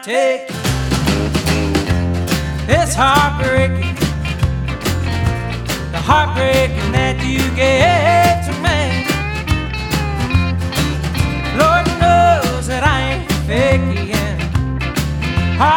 take. It's heartbreaking, the heartbreaking that you get.